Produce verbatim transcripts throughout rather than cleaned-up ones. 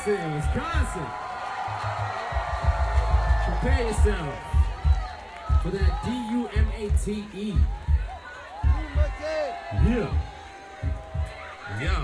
Wisconsin, Wisconsin. Prepare yourself for that D U M A T E. Yeah. Yo.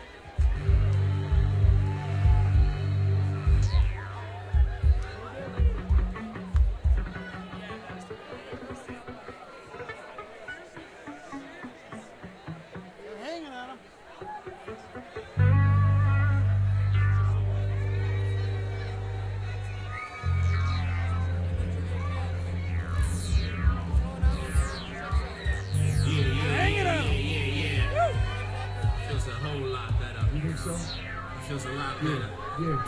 So? It feels a lot better. Yeah.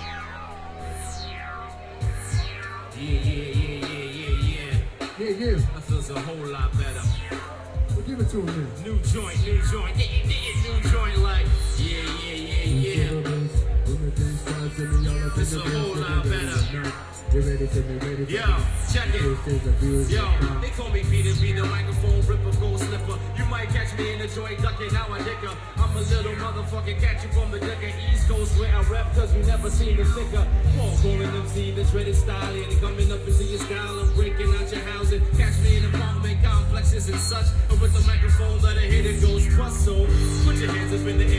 Yeah, yeah, yeah, yeah, yeah, yeah. Yeah, yeah. That feels a whole lot better. Well, give it to him then. New joint, new joint, yeah, yeah, yeah, new joint, like, yeah, yeah, yeah, yeah. It's a whole lot better. You ready to be ready? Yo, check it. Yo, they call me Peter B, the microphone ripper, gold slipper. You might catch me in the joint ducking, now I dicker. I'm a little motherfucking catch you from the decker. East Coast where I rap, cause you never seen the thicker. Paul calling them see the dreaded style. And they coming up and see your style. I'm breaking out your housing. Catch me in the apartment complexes and such. But with the microphone, let it hit it goes plus. So put your hands up in the